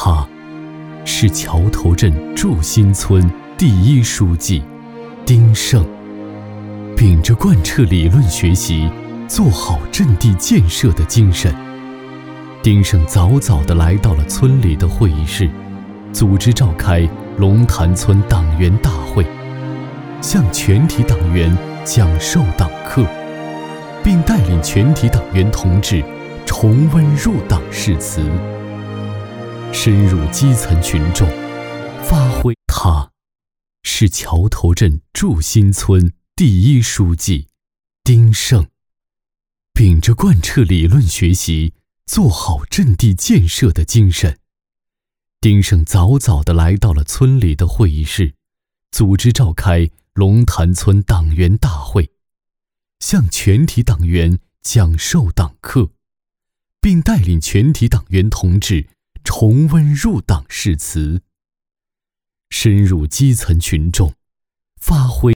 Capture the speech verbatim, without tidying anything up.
他是桥头镇祝新村第一书记丁胜，秉着贯彻理论学习、做好阵地建设的精神，丁胜早早地来到了村里的会议室，组织召开龙潭村党员大会，向全体党员讲授党课，并带领全体党员同志重温入党誓词，深入基层群众，发挥。他是桥头镇祝新村第一书记丁胜，秉着贯彻理论学习、做好阵地建设的精神，丁胜早早地来到了村里的会议室，组织召开龙潭村党员大会，向全体党员讲授党课，并带领全体党员同志重温入党誓词，深入基层群众，发挥。